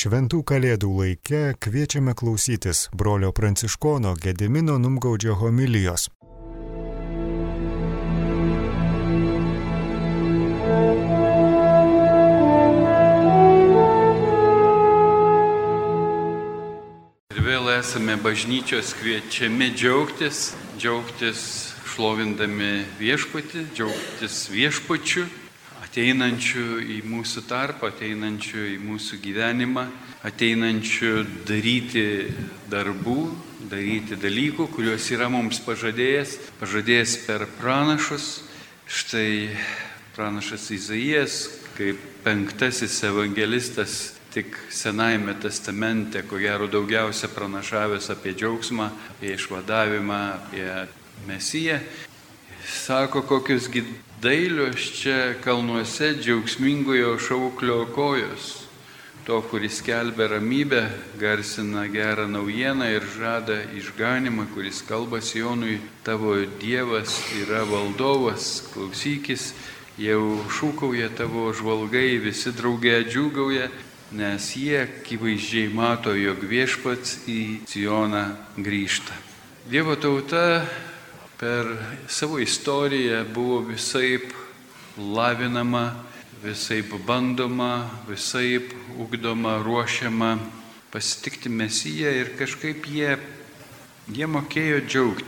Šventų kalėdų laike kviečiame klausytis brolio pranciškono Gedimino Numgaudžio homilijos. Ir vėl esame bažnyčios kviečiami džiaugtis šlovindami viešpatį, džiaugtis viešpačiu, ateinančių į mūsų tarpą, ateinančių į mūsų gyvenimą, ateinančių daryti darbų, daryti dalykų, kuriuos yra mums pažadėjęs per pranašus. Štai pranašas Izaijas, kaip 5 evangelistas, tik Senajame testamente, ko gero daugiausia pranašavęs apie džiaugsmą, apie išvadavimą, apie Mesiją, sako, kokius dailios čia kalnuose džiaugsmingojo šauklio kojos, to, kuris skelbia ramybę, garsina gerą naujieną ir žada išganimą, kuris kalba Sionui, tavo Dievas yra valdovas, klausykis, jau šūkauja tavo žvalgai, visi drauge džiūgauja, nes jie akivaizdžiai mato, jog viešpats į Sioną grįžta. Dievo tauta per savo istoriją buvo visaip lavinama, visaip bandoma, visaip ugdoma, ruošiama pasitikti Mesiją ir kažkaip jie mokėjo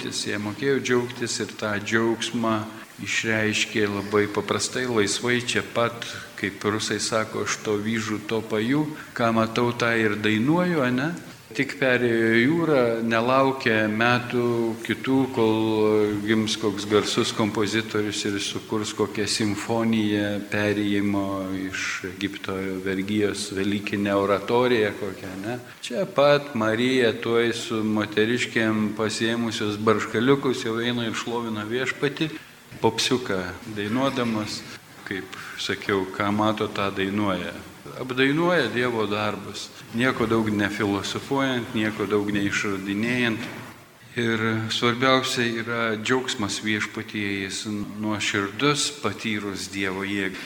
džiaugtis ir tą džiaugsmą išreiškė labai paprastai, laisvai, čia pat, kaip rusai sako, aš to vyžu, to paju, ką matau, tą ir dainuoju, ane? Tik perėjo jūrą, nelaukė metų kitų, kol gims koks garsus kompozitorius ir sukurs kokią simfoniją perėjimo iš Egipto vergijos velykinę oratoriją kokią, ne? Čia pat Marija tuoj su moteriškėm pasiėmusios barškaliukus jau eina ir šlovina viešpatį, popsiuką dainuodamas, kaip sakiau, ką mato, tą dainuoja. Apdainuoja Dievo darbus, nieko daug nefilosofuojant, nieko daug neišradinėjant. Ir svarbiausia yra džiaugsmas viešpatyje, jis nuoširdus, patyrus Dievo jėgą.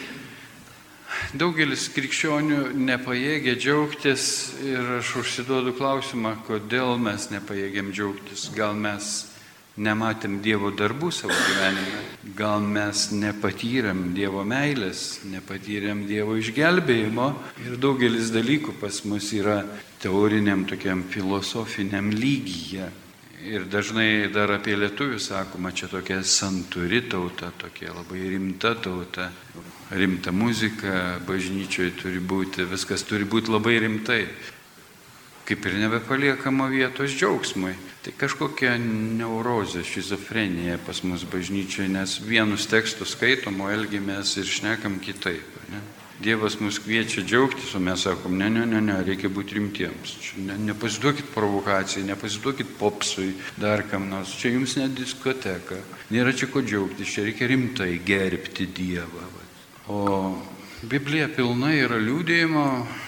Daugelis krikščionių nepajėgia džiaugtis ir aš užsiduodu klausimą, kodėl mes nepajėgiam džiaugtis. Gal mes nematėm Dievo darbų savo gyvenime, gal mes nepatyrėm Dievo meilės, nepatyrėm Dievo išgelbėjimo ir daugelis dalykų pas mus yra teoriniam tokiam filosofiniam lygyje. Ir dažnai dar apie lietuvių sakoma, čia tokia santūri tauta, tokia labai rimta tauta, rimta muzika, bažnyčioje turi būti, viskas turi būti labai rimtai. Kaip ir nebepaliekama vietos džiaugsmui. Tai kažkokia neurozė, šizofrenija pas mus bažnyčioje, nes vienus tekstus skaitom, o elgiamės ir šnekam kitaip. Ne? Dievas mus kviečia džiaugtis, o mes sakom, ne, reikia būti rimtiems. Nepasiduokit provokacijai, nepasiduokit popsui, dar kam nors. Čia jums ne diskoteka, nėra čia ko džiaugtis, čia reikia rimtai gerbti Dievą. O Biblija pilna yra liudijimo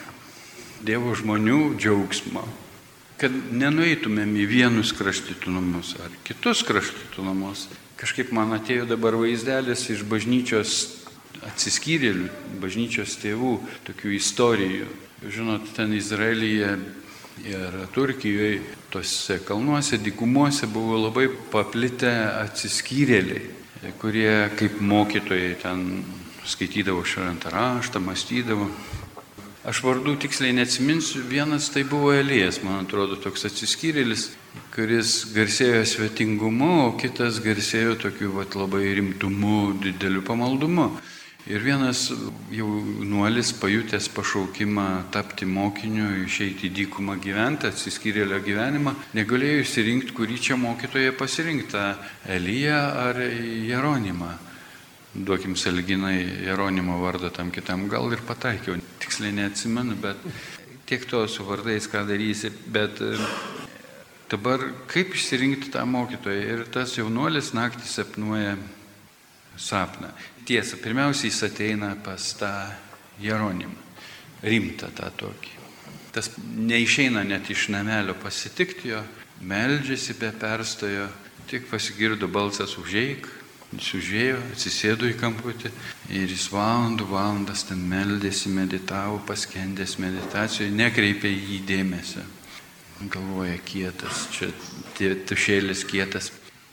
Dievo žmonių džiaugsmo, kad nenueitumėm į vienus kraštutinumus ar kitus kraštutinumus. Kažkaip man atėjo dabar vaizdelis iš bažnyčios atsiskyrėlių, bažnyčios tėvų, tokių istorijų. Žinot, ten Izraelyje ir Turkijoje, tose kalnuose, dykumuose buvo labai paplitę atsiskyrėliai, kurie kaip mokytojai ten skaitydavo šventą raštą, mąstydavo. Aš vardų tiksliai neatsiminsiu, vienas tai buvo Elijas, man atrodo, toks atsiskyrėlis, kuris garsėjo svetingumu, o kitas garsėjo tokiu labai rimtumu, dideliu pamaldumu. Ir vienas jaunuolis pajutęs pašaukimą tapti mokiniu, išeiti į dykumą gyventi, atsiskyrėlio gyvenimą, negalėjo išsirinkti, kurį čia mokytoje pasirinkti, Eliją ar Jeronimą. Duokim sąlyginai Jeronimo vardą tam kitam, gal ir pataikiau, tiksliai neatsimenu, bet tiek to su vardais ką darysi, bet dabar kaip išsirinkti tą mokytoją ir tas jaunuolis naktį sapnuoja sapną. Tiesa, pirmiausia jis ateina pas tą Jeronimą, rimtą tą tokį. Tas neišeina net iš namelio pasitikti jo, meldžiasi be perstojo, tik pasigirdo balsas užeik. Jis užėjo, atsisėdo į kamputį ir jis valandas ten meldėsi, meditavo, paskendęs meditacijoje, nekreipė į jį dėmesio. Galvoja, kietas, čia tušėlis kietas.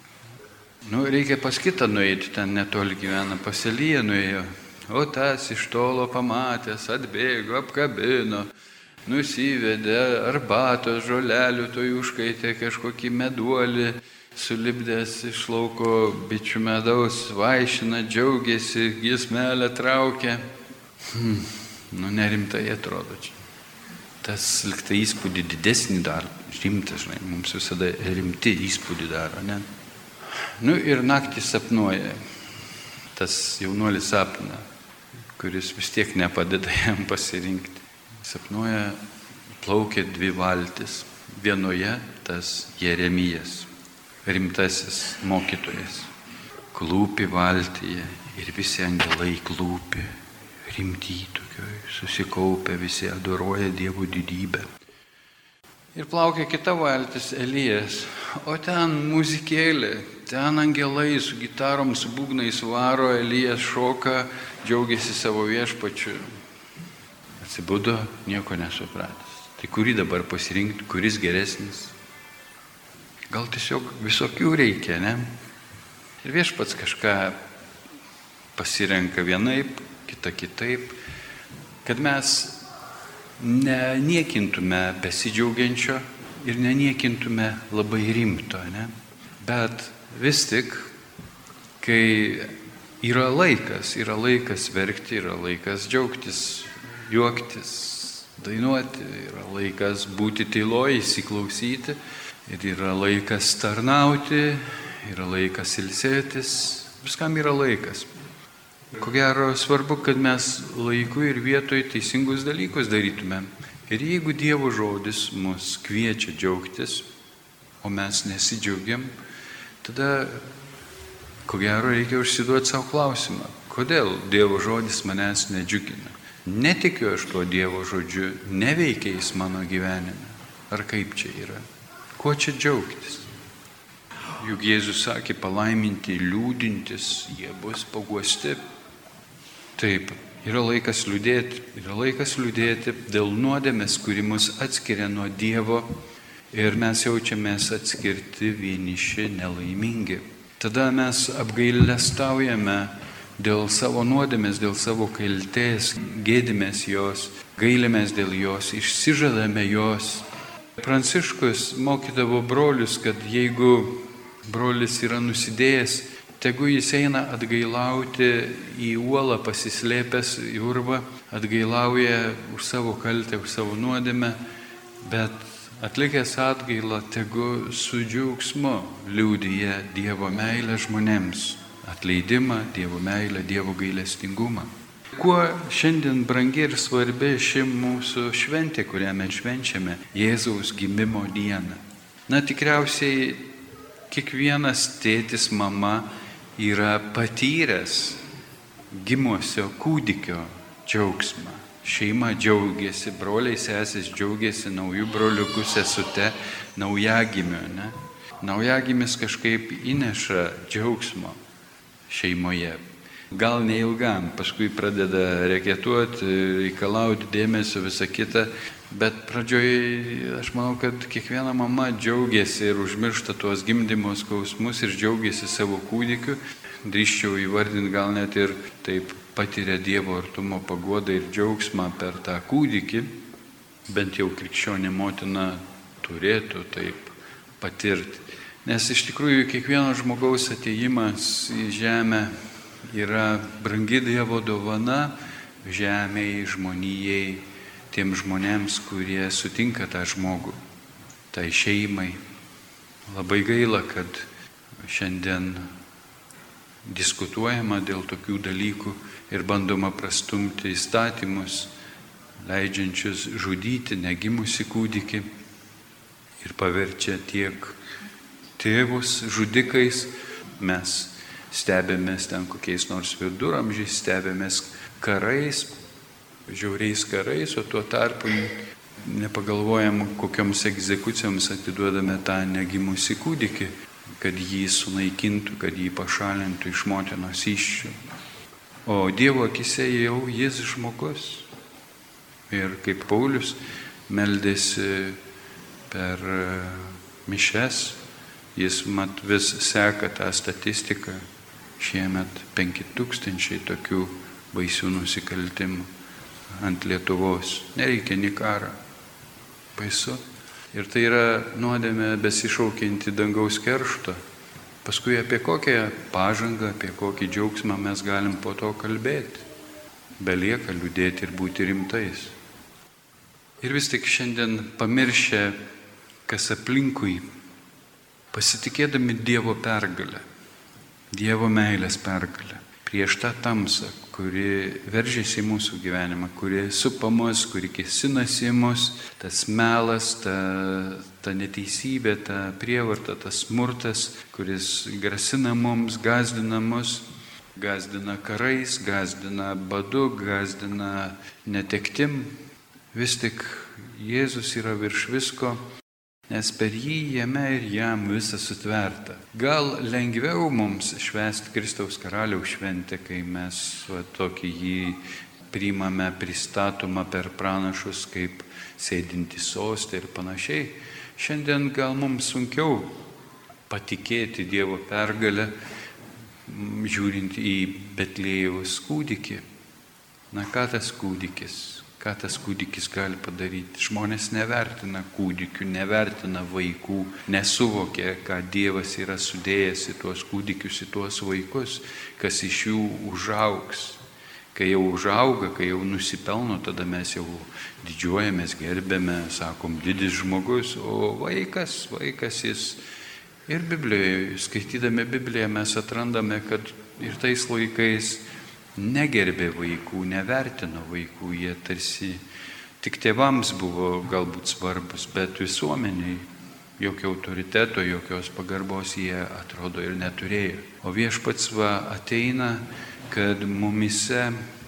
Reikia pas kitą nueiti, ten netoli gyvena, pas Eliją nuėjo. O tas iš tolo pamatęs, atbėgo, apkabino, nusivedė arbatos, žolelių, to užkaitė kažkokį meduolį, sulipdęs iš lauko bičių medaus, vaišina, džiaugiasi, giesmelę traukia. Nerimtai atrodo čia. Tas liktai įspūdį didesnį daro. Rimtas, žinai, mums visada rimti įspūdį daro, ne? Ir naktį sapnuoja. Tas jaunuolis sapna, kuris vis tiek nepadeda jam pasirinkti. Sapnuoja, plaukia 2 valtis. Vienoje tas Jeremijas, rimtasis mokytojas, klūpi valtyje ir visi angelai klūpi, rimty tokioj, susikaupę, visi adoruoja Dievo didybę. Ir plaukia kita valtis Elijas, o ten muzikėlė, ten angelai su gitarom, su būgnais varo, Elijas šoka, džiaugiasi savo viešpačiu. Atsibudo, nieko nesupratęs. Tai kurį dabar pasirinkti, kuris geresnis? Gal tiesiog visokių reikia, ne? Ir viešpats kažką pasirenka vienaip, kita kitaip, kad mes neniekintume besidžiaugiančio ir neniekintume labai rimto, ne? Bet vis tik, kai yra laikas verkti, yra laikas džiaugtis, juoktis, dainuoti, yra laikas būti tyloj, įsiklausyti. Ir yra laikas tarnauti, yra laikas ilsėtis, viskam yra laikas. Ko gero svarbu, kad mes laiku ir vietoj teisingus dalykus darytume. Ir jeigu Dievo žodis mus kviečia džiaugtis, o mes nesidžiaugiam, tada ko gero reikia užsiduoti savo klausimą, kodėl Dievo žodis manęs nedžiugina. Netikiu aš tuo Dievo žodžiu, neveikia jis mano gyvenime. Ar kaip čia yra? Kuo čia džiaugtis? Juk Jėzus sakė, palaiminti liūdintis, jie bus paguosti. Taip, yra laikas liūdėti dėl nuodėmės, kuri mus atskiria nuo Dievo ir mes jaučiamės atskirti, vieniši, nelaimingi. Tada mes apgailestaujame dėl savo nuodėmės, dėl savo kaltės, gėdimės jos, gailimės dėl jos, išsižadame jos. Pranciškus mokydavo brolius, kad jeigu brolis yra nusidėjęs, tegu jis eina atgailauti į uolą, pasislėpęs į urvą, atgailauja už savo kaltę, už savo nuodėmę, bet atlikęs atgailą, tegu su džiaugsmu liudija Dievo meilę žmonėms, atleidimą, Dievo meilę, Dievo gailestingumą. Kuo šiandien brangi ir svarbi ši mūsų šventė, kurią mes švenčiame, Jėzaus gimimo dieną? Tikriausiai kiekvienas tėtis, mama yra patyręs gimusio kūdikio džiaugsmą. Šeima džiaugiasi, broliai sesės džiaugiasi naujų broliukų sesute, naujagimiu, ne? Naujagimis kažkaip įneša džiaugsmo šeimoje. Gal neilgam, paskui pradeda reketuoti, reikalauti dėmesio, visą kitą, bet pradžioje aš manau, kad kiekviena mama džiaugiasi ir užmiršta tuos gimdymo skausmus ir džiaugiasi savo kūdikiu. Drįsčiau įvardinti, gal net ir taip patiria Dievo artumo paguodą ir džiaugsmą per tą kūdikį, bent jau krikščionė motina turėtų taip patirti. Nes iš tikrųjų kiekvieno žmogaus atėjimas į žemę yra brangi Dievo dovana žemėje, žmonijai, tiem žmonėms, kurie sutinka tą žmogų, tai šeimai. Labai gaila, kad šiandien diskutuojama dėl tokių dalykų ir bandoma prastumti įstatymus, leidžiančius žudyti negimusi kūdikį ir paverčia tiek tėvus žudikais. Mes stebėmės ten kokiais nors viduramžiais, stebėmės karais, žiauriais karais, o tuo tarpu nepagalvojam, kokioms egzekucijoms atiduodame tą negimusį kūdikį. kad jį sunaikintų, kad jį pašalintų iš motinos įsčių. O Dievo akise jau jis žmogus. Ir kaip Paulius meldėsi per mišes, jis vis seka tą statistiką. Šiemet 5000 tokių baisių nusikaltimų ant Lietuvos. Nereikia nei karą. Baisu. Ir tai yra nuodėmė besišaukianti dangaus keršto. Paskui apie kokią pažangą, apie kokį džiaugsmą mes galim po to kalbėti. Belieka liūdėti ir būti rimtais. Ir vis tik šiandien pamiršę, kas aplinkui, pasitikėdami Dievo pergalę, Dievo meilės pergalę, prieš tą tamsą, kuri veržiasi į mūsų gyvenimą, kuri supa mus, kuri kėsinasi į mus, tas melas, ta neteisybė, ta prievarta, tas smurtas, kuris grasina mums, gazdina mus, gazdina karais, gazdina badu, gazdina netektim. Vis tik Jėzus yra virš visko, nes per jį, jame ir jam visa sutverta. Gal lengviau mums švęsti Kristaus karaliaus šventę, kai mes tokį jį priimame, pristatomą per pranašus kaip sėdinti soste ir panašiai. Šiandien gal mums sunkiau patikėti Dievo pergalę, žiūrint į Betliejaus kūdikį. Na, ką tas kūdikis gali padaryti? Žmonės nevertina kūdikių, nevertina vaikų, nesuvokia, ką Dievas yra sudėjęs į tuos kūdikius, į tuos vaikus, kas iš jų užaugs. Kai jau užauga, kai jau nusipelno, tada mes jau didžiuojamės, gerbėme, sakom, didis žmogus, o vaikas jis. Ir Biblijoje, skaitydami Bibliją, mes atrandame, kad ir tais laikais negerbė vaikų, nevertino vaikų, jie tarsi tik tėvams buvo galbūt svarbus, bet visuomeniai jokio autoriteto, jokios pagarbos jie atrodo ir neturėjo. O Viešpats ateina, kad mumise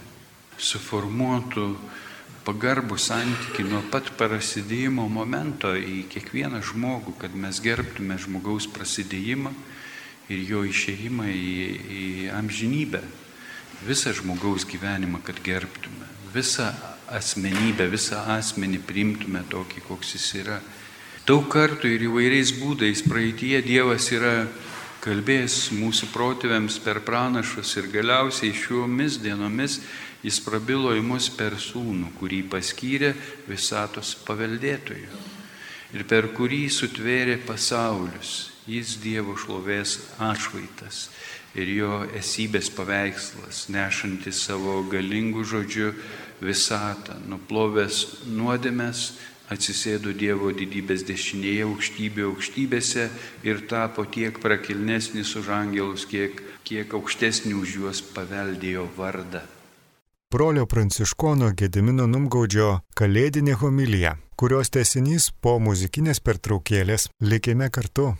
suformuotų pagarbų santykį nuo pat prasidėjimo momento į kiekvieną žmogų, kad mes gerbtume žmogaus prasidėjimą ir jo išėjimą į amžinybę. Visą žmogaus gyvenimą, kad gerbtume, visą asmenybę, visą asmenį priimtume tokį, koks jis yra. Daug kartų ir įvairiais būdais praeityje Dievas yra kalbėjęs mūsų protėviams per pranašus ir galiausiai šiomis dienomis jis prabilo į mus per sūnų, kurį paskyrė visatos paveldėtoju ir per kurį sutvėrė pasaulius. Jis Dievo šlovės atšvaitas ir jo esybės paveikslas, nešantis savo galingų žodžių visatą, nuplovęs nuodėmes, atsisėdo Dievo didybės dešinėje aukštybėse ir tapo tiek prakilnesnis už angelus, kiek aukštesnį už juos paveldėjo vardą. Brolio Pranciškono Gedimino Numgaudžio kalėdinė homilija, kurios tęsinys po muzikinės pertraukėlės. Likime kartu.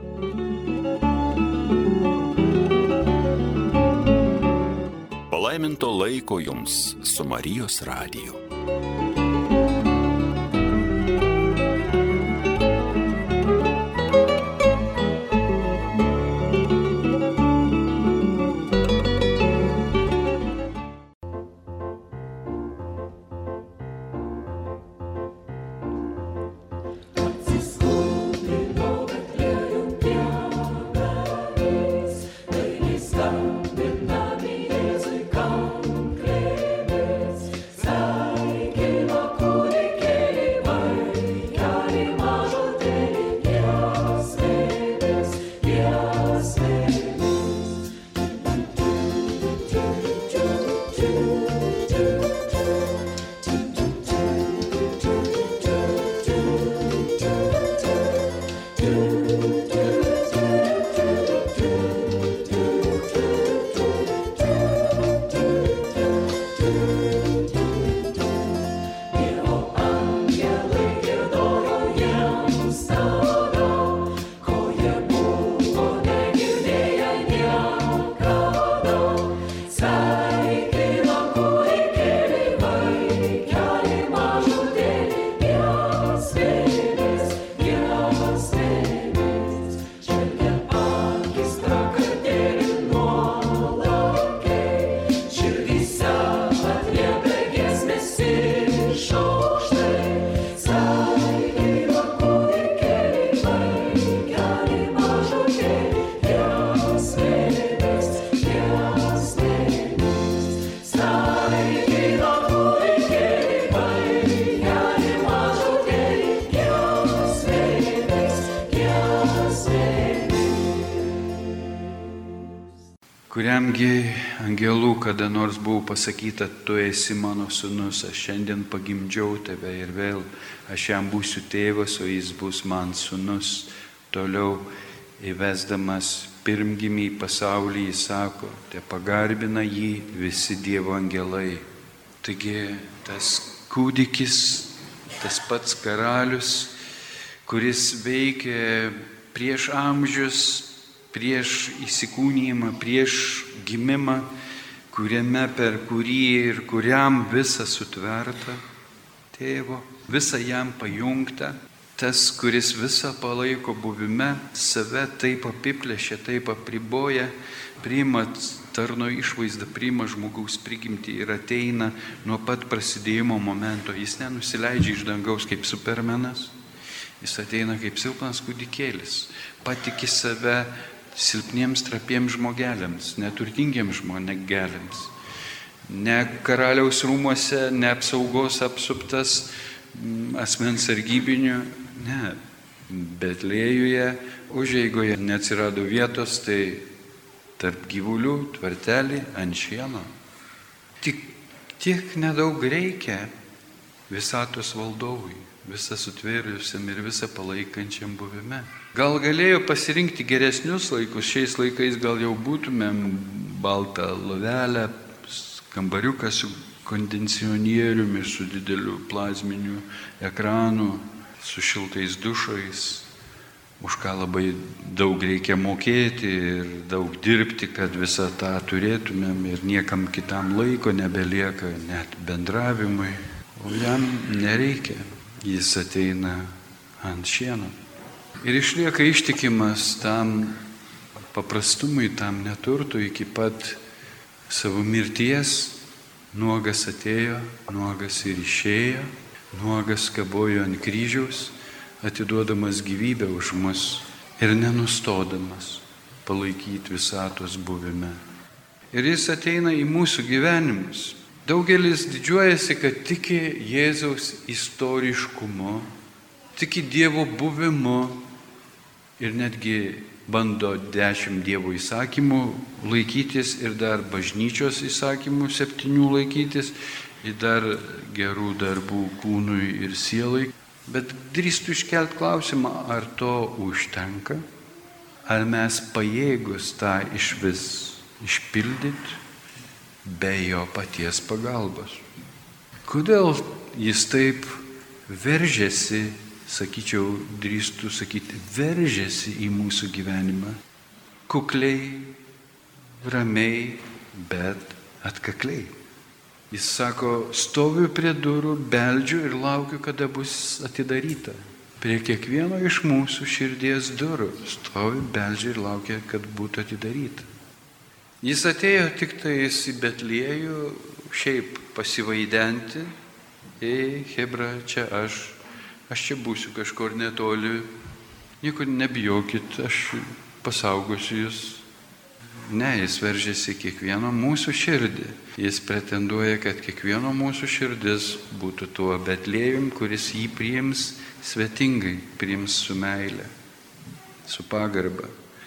Palaiminto laiko jums su Marijos radiju. Thank you. kuriamgi angelų kada nors buvo pasakyta, tu esi mano sūnus, aš šiandien pagimdžiau tave ir vėl aš jam būsiu tėvas, o jis bus man sūnus. Toliau įvesdamas pirmgimį į pasaulį, jis sako, te pagarbina jį visi Dievo angelai. Taigi tas kūdikis, tas pats karalius, kuris veikė prieš amžius, prieš įsikūnijimą, prieš gimimą, kuriame per kurį ir kuriam visa sutverta tėvo, visa jam pajungta, tas, kuris visą palaiko buvime, save taip apiplėšia, taip apriboja, priima tarno išvaizdą, priima žmogaus prigimtį ir ateina nuo pat prasidėjimo momento. Jis nenusileidžia iš dangaus kaip supermenas, jis ateina kaip silpnas kūdikėlis, patiki save silpniems, trapiems žmogeliams, neturtingiems žmogeliams. Ne karaliaus rūmuose, ne apsaugos apsuptas asmens sargybinių, ne. Betlėjuje užeigoje neatsirado vietos, tai tarp gyvulių tvartelį ant šieno. Tik tiek nedaug reikia visatos valdovui, visą sutvėrusiam ir visą palaikančiam buvime. Gal galėjo pasirinkti geresnius laikus, šiais laikais gal jau būtumėm baltą lovelę, kambariuką su kondicionieriumi, su dideliu plazminiu ekranu, su šiltais dušais, už ką labai daug reikia mokėti ir daug dirbti, kad visą tą turėtumėm ir niekam kitam laiko nebelieka, net bendravimui. O jam nereikia, jis ateina ant šieno. Ir išlieka ištikimas tam paprastumui, tam neturtui iki pat savo mirties. Nuogas atėjo, nuogas ir išėjo, nuogas kabojo ant kryžiaus, atiduodamas gyvybę už mus ir nenustodamas palaikyti visatos buvime. Ir jis ateina į mūsų gyvenimus. Daugelis didžiuojasi, kad tiki Jėzaus istoriškumu, tiki Dievo buvimu ir netgi bando 10 Dievo įsakymų laikytis ir dar bažnyčios įsakymų 7 laikytis ir dar gerų darbų kūnui ir sielai. Bet drįstu iškelt klausimą, ar to užtenka? Ar mes pajėgus tą išvis išpildyti be jo paties pagalbos? Kodėl jis taip veržiasi, sakyčiau, drįstu sakyti, veržiasi į mūsų gyvenimą? Kukliai, ramiai, bet atkakliai. Jis sako, stoviu prie durų, beldžiu ir laukiu, kada bus atidaryta. Prie kiekvieno iš mūsų širdies durų stoviu, beldžiu ir laukiu, kad būtų atidaryta. Jis atėjo tik tais į Betliejų, šiaip pasivaidenti, Hebra, čia aš čia būsiu kažkur netoli, nieko nebijokit, aš pasaugosiu jūs. Ne, jis veržiasi kiekvieno mūsų širdį. Jis pretenduoja, kad kiekvieno mūsų širdis būtų tuo Betlėjum, kuris jį priims svetingai, priims su meile, su pagarba.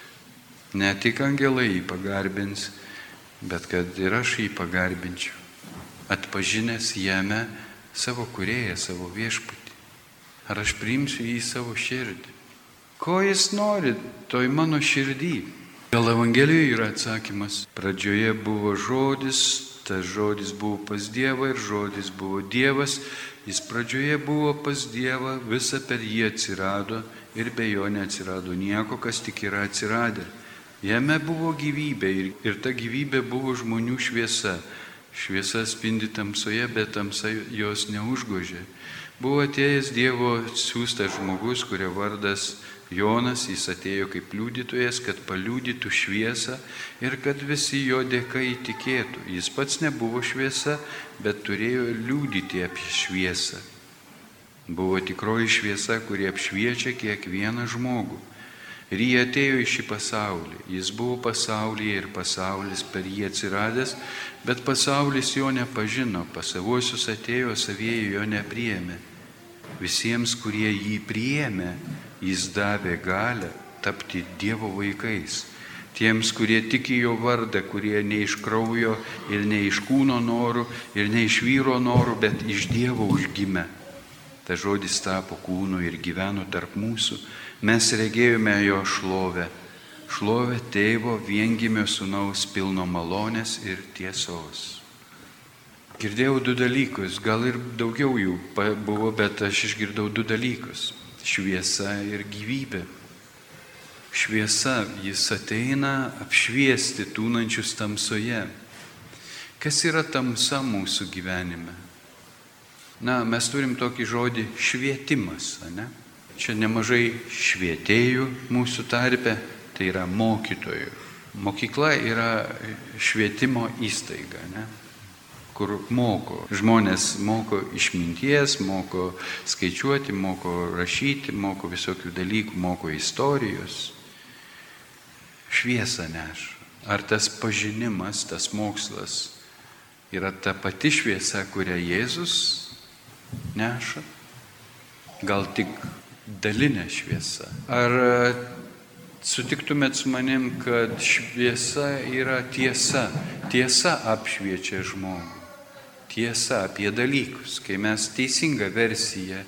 Ne tik angelai jį pagarbins, bet kad ir aš jį pagarbinčiau, atpažinęs jame savo kūrėją, savo viešpatį. Ar aš priimsiu jį į savo širdį? Ko jis nori toj mano širdį? Gal Evangelijoje yra atsakymas. Pradžioje buvo žodis, tas žodis buvo pas Dievą ir žodis buvo Dievas. Jis pradžioje buvo pas Dievą, visa per jį atsirado ir be jo neatsirado nieko, kas tik yra atsiradę. Jame buvo gyvybė ir ta gyvybė buvo žmonių šviesa. Šviesa spindi tamsoje, bet tamsa jos neužgožė. Buvo atėjęs Dievo siųstas žmogus, kurio vardas Jonas, jis atėjo kaip liudytojas, kad paliudytų šviesą ir kad visi jo dėka įtikėtų. Jis pats nebuvo šviesa, bet turėjo liudyti apie šviesą. Buvo tikroji šviesa, kuri apšviečia kiekvieną žmogų. Ir jie atėjo į šį pasaulį. Jis buvo pasaulyje ir pasaulis per jį atsiradęs, bet pasaulis jo nepažino, pas savuosius atėjo, savieji jo nepriėmė. Visiems, kurie jį priėmė, jis davė galią tapti Dievo vaikais. Tiems, kurie tiki jo vardą, kurie ne iš kraujo ir ne iš kūno norų ir ne iš vyro norų, bet iš Dievo užgimė. Ta žodis tapo kūnu ir gyveno tarp mūsų. Mes regėjome jo šlovę. Šlovę Tėvo viengimio sūnaus pilno malonės ir tiesos. Girdėjau 2 dalykus, gal ir daugiau jų buvo, bet aš išgirdau 2 dalykus. Šviesa ir gyvybė. Šviesa, jis ateina apšviesti tūnančius tamsoje. Kas yra tamsa mūsų gyvenime? Mes turim tokį žodį švietimas, ne? Čia nemažai švietėjų mūsų tarpe, tai yra mokytojų. Mokykla yra švietimo įstaiga, ne? Kur moko. Žmonės moko išminties, moko skaičiuoti, moko rašyti, moko visokių dalykų, moko istorijos. Šviesą neša. Ar tas pažinimas, tas mokslas yra ta pati šviesa, kurią Jėzus neša? Gal tik dalinė šviesa? Ar sutiktumėt su manim, kad šviesa yra tiesa? Tiesa apšviečia žmogų. Tiesa apie dalykus. Kai mes teisingą versiją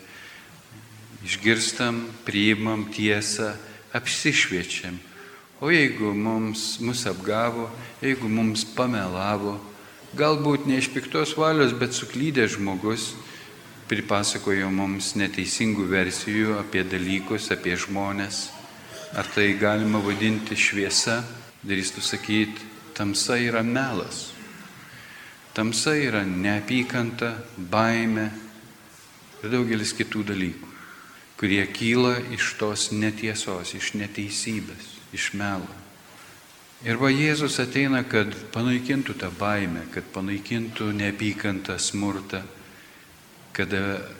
išgirstam, priimam tiesą, apsišviečiam. O jeigu mus apgavo, jeigu mums pamelavo, galbūt ne iš piktos valios, bet suklydęs žmogus pripasakojo mums neteisingų versijų apie dalykus, apie žmonės, ar tai galima vadinti šviesa? Drįstu sakyti, tamsa yra melas. Tamsa yra neapykanta, baimė ir daugelis kitų dalykų, kurie kyla iš tos netiesos, iš neteisybės, iš melo. Ir va Jėzus ateina, kad panaikintų tą baimę, kad panaikintų neapykantą, smurtą, kad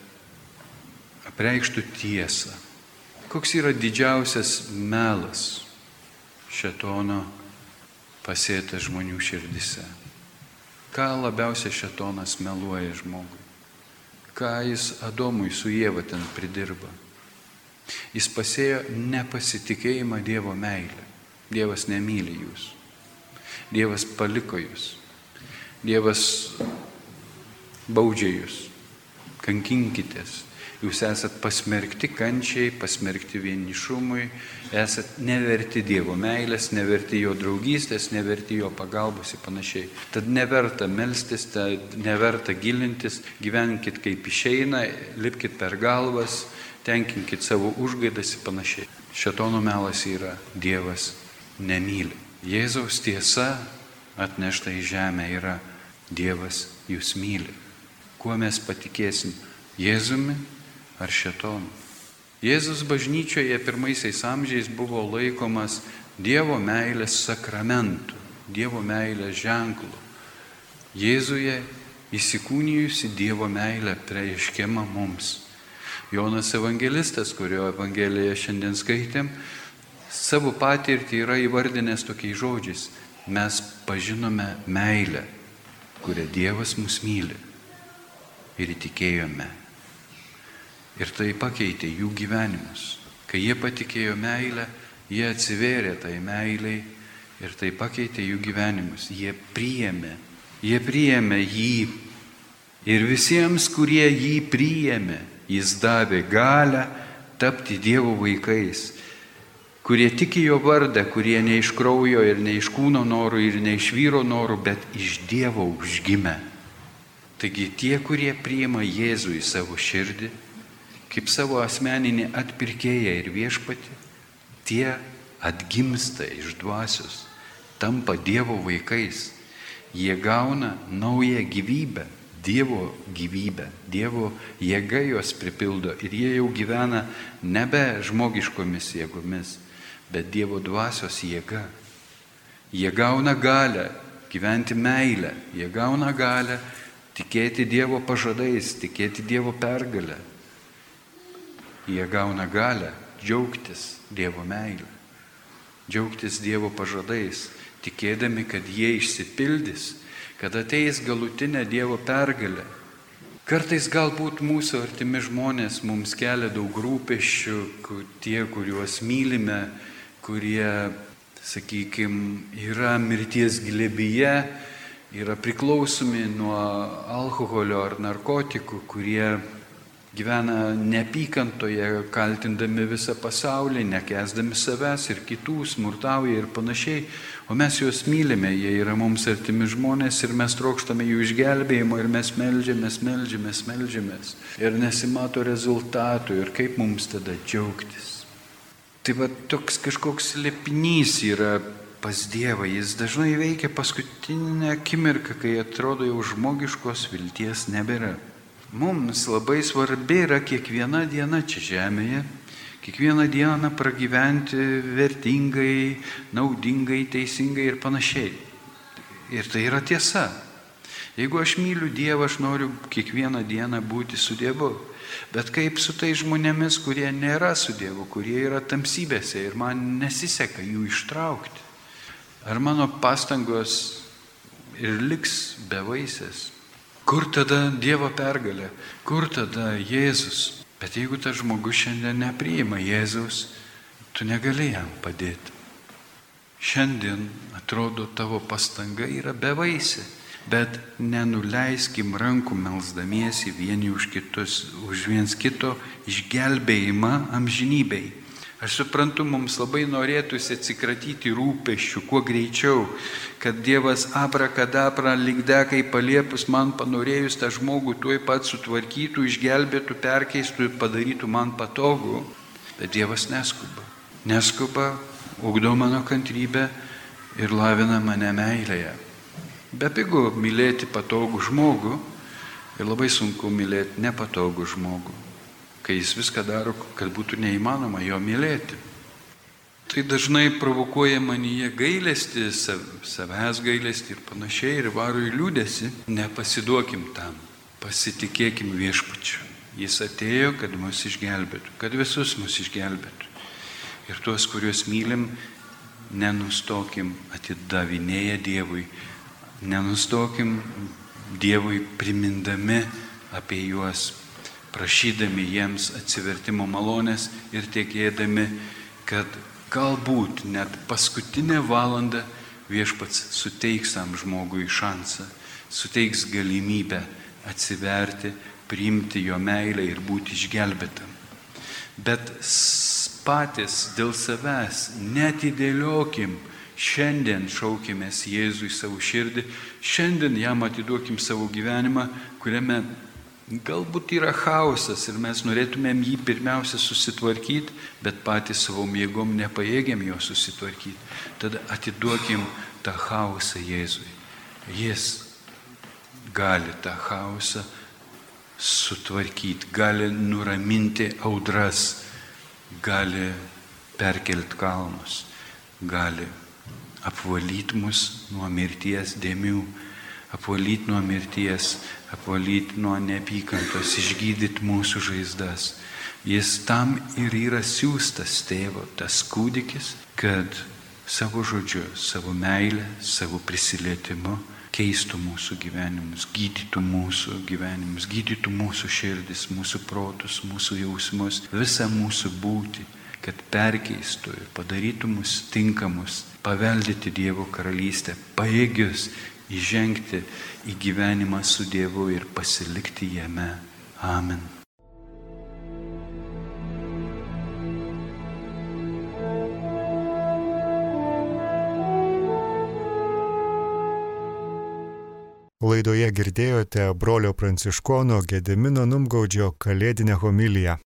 apreikštų tiesą. Koks yra didžiausias melas šėtono pasėtas žmonių širdise? Ką labiausiai šėtonas meluoja žmogui? Ką jis Adomui su Ieva ten pridirba? Jis pasėjo nepasitikėjimą Dievo meilę. Dievas nemyli jūs. Dievas paliko jūs. Dievas baudžia jūs. Kankinkitės. Jūs esat pasmerkti kančiai, pasmerkti vienišumui, esat neverti Dievo meilės, neverti jo draugystės, neverti jo pagalbos ir panašiai. Tad neverta melstis, neverta gilintis, gyvenkit kaip išeina, lipkit per galvas, tenkinkit savo užgaidas ir panašiai. Šėtono melas yra Dievas nemyli. Jėzaus tiesa atnešta į žemę yra Dievas jūs myli. Kuo mes patikėsim? Jėzumi ar šėtonu? Jėzus bažnyčioje pirmaisiais amžiais buvo laikomas Dievo meilės sakramentu, Dievo meilės ženklu. Jėzuje įsikūnijusi Dievo meilė reiškiama mums. Jonas evangelistas, kurio evangeliją šiandien skaitėm, savo patirtį yra įvardinęs tokiais žodžiais. Mes pažinome meilę, kurią Dievas mus myli ir įtikėjome. Ir tai pakeitė jų gyvenimus. Kai jie patikėjo meilę, jie atsivėrė tai meiliai ir tai pakeitė jų gyvenimus. Jie priėmė jį ir visiems, kurie jį priėmė, jis davė galią tapti Dievo vaikais, kurie tiki jo vardą, kurie ne iš kraujo ir ne iš kūno norų ir ne iš vyro norų, bet iš Dievo užgimę. Taigi tie, kurie priima Jėzų į savo širdį, kaip savo asmeninį atpirkėją ir viešpatį, tie atgimsta iš dvasios, tampa Dievo vaikais. Jie gauna naują gyvybę, Dievo gyvybę, Dievo jėga juos pripildo ir jie jau gyvena nebe žmogiškomis jėgomis, bet Dievo dvasios jėga. Jie gauna galę gyventi meilę, jie gauna galę tikėti Dievo pažadais, tikėti Dievo pergalę. Jie gauna galę džiaugtis Dievo meilę, džiaugtis Dievo pažadais, tikėdami, kad jie išsipildys, kad ateis galutinė Dievo pergalė. Kartais galbūt mūsų artimi žmonės mums kelia daug rūpesčių, tie, kuriuos mylime, kurie sakykime, yra mirties glėbyje, yra priklausomi nuo alkoholio ar narkotikų, kurie gyvena neapykantoje, kaltindami visą pasaulį, nekęsdami savęs ir kitų, smurtauja ir panašiai, o mes juos mylime, jie yra mums artimi žmonės ir mes trokštame jų išgelbėjimo ir mes meldžiamės ir nesimato rezultatų ir kaip mums tada džiaugtis. Tai va toks kažkoks slėpinys yra pas Dievą, jis dažnai veikia paskutinę akimirką, kai atrodo jau žmogiškos vilties nebėra. Mums labai svarbi yra kiekviena diena čia žemėje, kiekvieną dieną pragyventi vertingai, naudingai, teisingai ir panašiai. Ir tai yra tiesa. Jeigu aš myliu Dievą, aš noriu kiekvieną dieną būti su Dievu. Bet kaip su tai žmonėmis, kurie nėra su Dievu, kurie yra tamsybėse ir man nesiseka jų ištraukti? Ar mano pastangos ir liks bevaisės? Kur tada Dievo pergalė? Kur tada Jėzus? Bet jeigu tas žmogus šiandien nepriima Jėzaus, tu negali jam padėti. Šiandien atrodo tavo pastanga yra bevaisė, bet nenuleiskim rankų melsdamiesi vieni už kitus, už viens kito išgelbėjimą amžinybei. Aš suprantu, mums labai norėtųsi atsikratyti rūpesčių kuo greičiau, kad Dievas abrakadabra lygdekai paliepus man panorėjus tą žmogų tuoj pat sutvarkytų, išgelbėtų, perkeistų ir padarytų man patogų. Bet Dievas neskuba. Neskuba, ugdo mano kantrybę ir lavina mane meilėje. Bepigu mylėti patogų žmogų ir labai sunku mylėti nepatogų žmogų, kai jis viską daro, kad būtų neįmanoma jo mylėti. Tai dažnai provokuoja manyje gailestį, savęs gailestį ir panašiai, ir varo į liūdesį. Nepasiduokim tam, pasitikėkim Viešpačiu. Jis atėjo, kad mus išgelbėtų, kad visus mus išgelbėtų. Ir tuos, kuriuos mylim, nenustokim atidavinėję Dievui, nenustokim Dievui primindami apie juos, prašydami jiems atsivertimo malonės ir tikėdami, kad galbūt net paskutinę valandą Viešpats suteiks tam žmogui šansą, suteiks galimybę atsiverti, priimti jo meilę ir būti išgelbėtam. Bet patys dėl savęs netidėliokim, šiandien šaukimės Jėzui savo širdį, šiandien jam atiduokim savo gyvenimą, kuriame galbūt yra chaosas ir mes norėtumėm jį pirmiausia susitvarkyti, bet patys savo jėgom nepajėgiam jo susitvarkyti. Tada atiduokim tą chaosą Jėzui. Jis gali tą chaosą sutvarkyti, gali nuraminti audras, gali perkelti kalnus, gali apvalyti mus nuo mirties dėmių, apvalyti nuo mirties, apvalyti nuo neapykantos, išgydyti mūsų žaizdas. Jis tam ir yra siųstas Tėvo, tas kūdikis, kad savo žodžiu, savo meilę, savo prisilietimu keistų mūsų gyvenimus, gydytų mūsų gyvenimus, gydytų mūsų širdis, mūsų protus, mūsų jausmus, visą mūsų būtį, kad perkeistų ir padarytų mus tinkamus, paveldėti Dievo karalystę, pajėgius įžengti į gyvenimą su Dievu ir pasilikti jame. Amen. Laidoje girdėjote brolio pranciškono Gedimino Numgaudžio kalėdinę homiliją.